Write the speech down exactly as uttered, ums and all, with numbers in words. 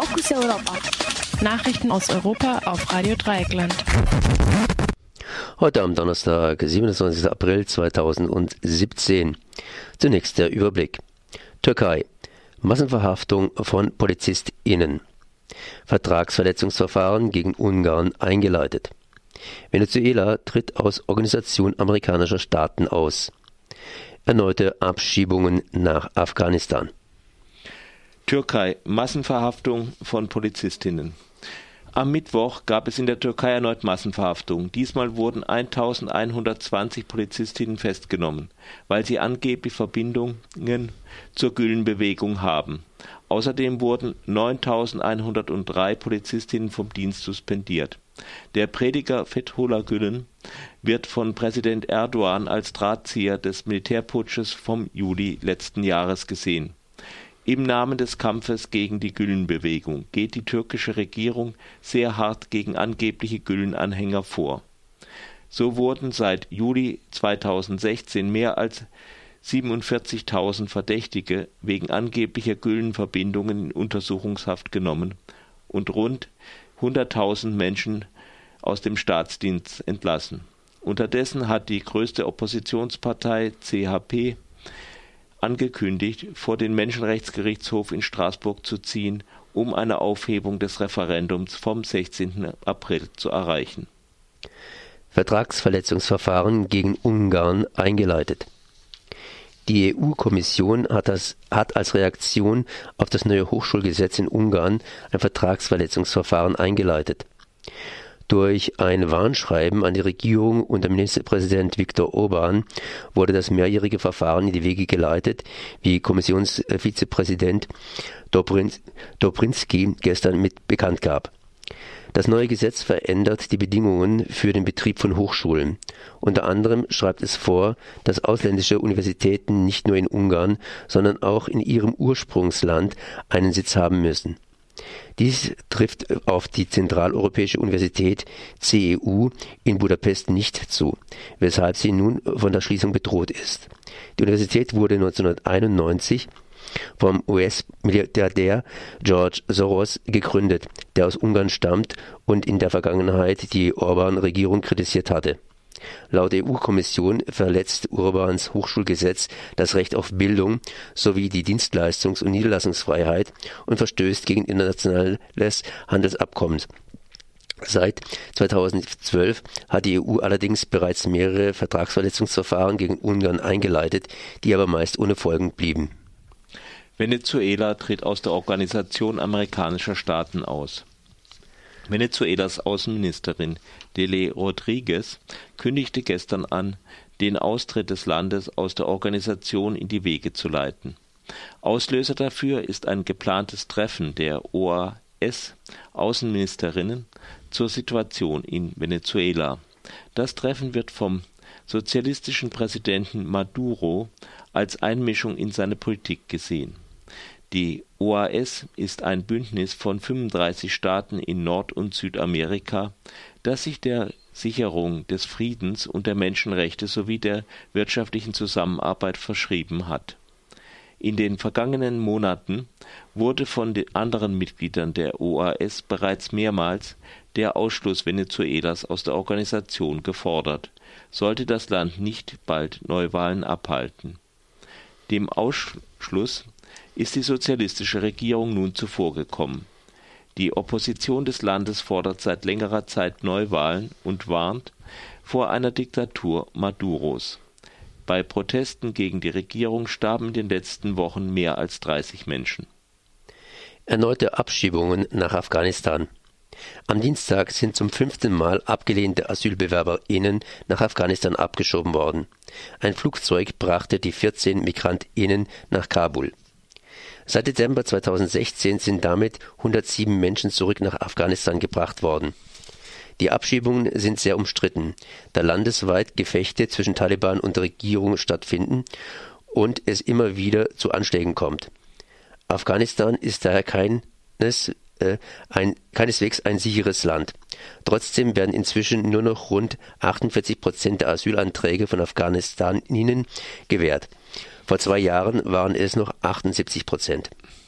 Fokus Europa. Nachrichten aus Europa auf Radio Dreieckland. Heute am Donnerstag, siebenundzwanzigsten April zweitausendsiebzehn. Zunächst der Überblick. Türkei. Massenverhaftung von PolizistInnen. Vertragsverletzungsverfahren gegen Ungarn eingeleitet. Venezuela tritt aus Organisation amerikanischer Staaten aus. Erneute Abschiebungen nach Afghanistan. Türkei. Massenverhaftung von Polizistinnen. Am Mittwoch gab es in der Türkei erneut Massenverhaftungen. Diesmal wurden eintausendeinhundertzwanzig Polizistinnen festgenommen, weil sie angeblich Verbindungen zur Gülenbewegung haben. Außerdem wurden neuntausendeinhundertdrei Polizistinnen vom Dienst suspendiert. Der Prediger Fethullah Gülen wird von Präsident Erdogan als Drahtzieher des Militärputsches vom Juli letzten Jahres gesehen. Im Namen des Kampfes gegen die Gülenbewegung geht die türkische Regierung sehr hart gegen angebliche Gülen-Anhänger vor. So wurden seit Juli zweitausendsechzehn mehr als siebenundvierzigtausend Verdächtige wegen angeblicher Gülen-Verbindungen in Untersuchungshaft genommen und rund hunderttausend Menschen aus dem Staatsdienst entlassen. Unterdessen hat die größte Oppositionspartei C H P angekündigt, vor den Menschenrechtsgerichtshof in Straßburg zu ziehen, um eine Aufhebung des Referendums vom sechzehnten April zu erreichen. Vertragsverletzungsverfahren gegen Ungarn eingeleitet. Die E U-Kommission hat, das, hat als Reaktion auf das neue Hochschulgesetz in Ungarn ein Vertragsverletzungsverfahren eingeleitet. Durch ein Warnschreiben an die Regierung unter Ministerpräsident Viktor Orbán wurde das mehrjährige Verfahren in die Wege geleitet, wie Kommissionsvizepräsident Dobrinski gestern mit bekannt gab. Das neue Gesetz verändert die Bedingungen für den Betrieb von Hochschulen. Unter anderem schreibt es vor, dass ausländische Universitäten nicht nur in Ungarn, sondern auch in ihrem Ursprungsland einen Sitz haben müssen. Dies trifft auf die Zentraleuropäische Universität C E U in Budapest nicht zu, weshalb sie nun von der Schließung bedroht ist. Die Universität wurde neunzehnhunderteinundneunzig vom U S-Milliardär George Soros gegründet, der aus Ungarn stammt und in der Vergangenheit die Orbán-Regierung kritisiert hatte. Laut E U-Kommission verletzt Orbáns Hochschulgesetz das Recht auf Bildung sowie die Dienstleistungs- und Niederlassungsfreiheit und verstößt gegen internationales Handelsabkommen. Seit zweitausendzwölf hat die E U allerdings bereits mehrere Vertragsverletzungsverfahren gegen Ungarn eingeleitet, die aber meist ohne Folgen blieben. Venezuela tritt aus der Organisation amerikanischer Staaten aus. Venezuelas Außenministerin Delcy Rodriguez kündigte gestern an, den Austritt des Landes aus der Organisation in die Wege zu leiten. Auslöser dafür ist ein geplantes Treffen der O A S-Außenministerinnen zur Situation in Venezuela. Das Treffen wird vom sozialistischen Präsidenten Maduro als Einmischung in seine Politik gesehen. Die O A S ist ein Bündnis von fünfunddreißig Staaten in Nord- und Südamerika, das sich der Sicherung des Friedens und der Menschenrechte sowie der wirtschaftlichen Zusammenarbeit verschrieben hat. In den vergangenen Monaten wurde von den anderen Mitgliedern der O A S bereits mehrmals der Ausschluss Venezuelas aus der Organisation gefordert, sollte das Land nicht bald Neuwahlen abhalten. Dem Ausschluss ist die sozialistische Regierung nun zuvorgekommen. Die Opposition des Landes fordert seit längerer Zeit Neuwahlen und warnt vor einer Diktatur Maduros. Bei Protesten gegen die Regierung starben in den letzten Wochen mehr als dreißig Menschen. Erneute Abschiebungen nach Afghanistan. Am Dienstag sind zum fünften Mal abgelehnte AsylbewerberInnen nach Afghanistan abgeschoben worden. Ein Flugzeug brachte die vierzehn MigrantInnen nach Kabul. Seit Dezember zweitausendsechzehn sind damit hundertsieben Menschen zurück nach Afghanistan gebracht worden. Die Abschiebungen sind sehr umstritten, da landesweit Gefechte zwischen Taliban und der Regierung stattfinden und es immer wieder zu Anschlägen kommt. Afghanistan ist daher keines, äh, ein, keineswegs ein sicheres Land. Trotzdem werden inzwischen nur noch rund achtundvierzig Prozent der Asylanträge von Afghanistaninnen gewährt. Vor zwei Jahren waren es noch achtundsiebzig Prozent.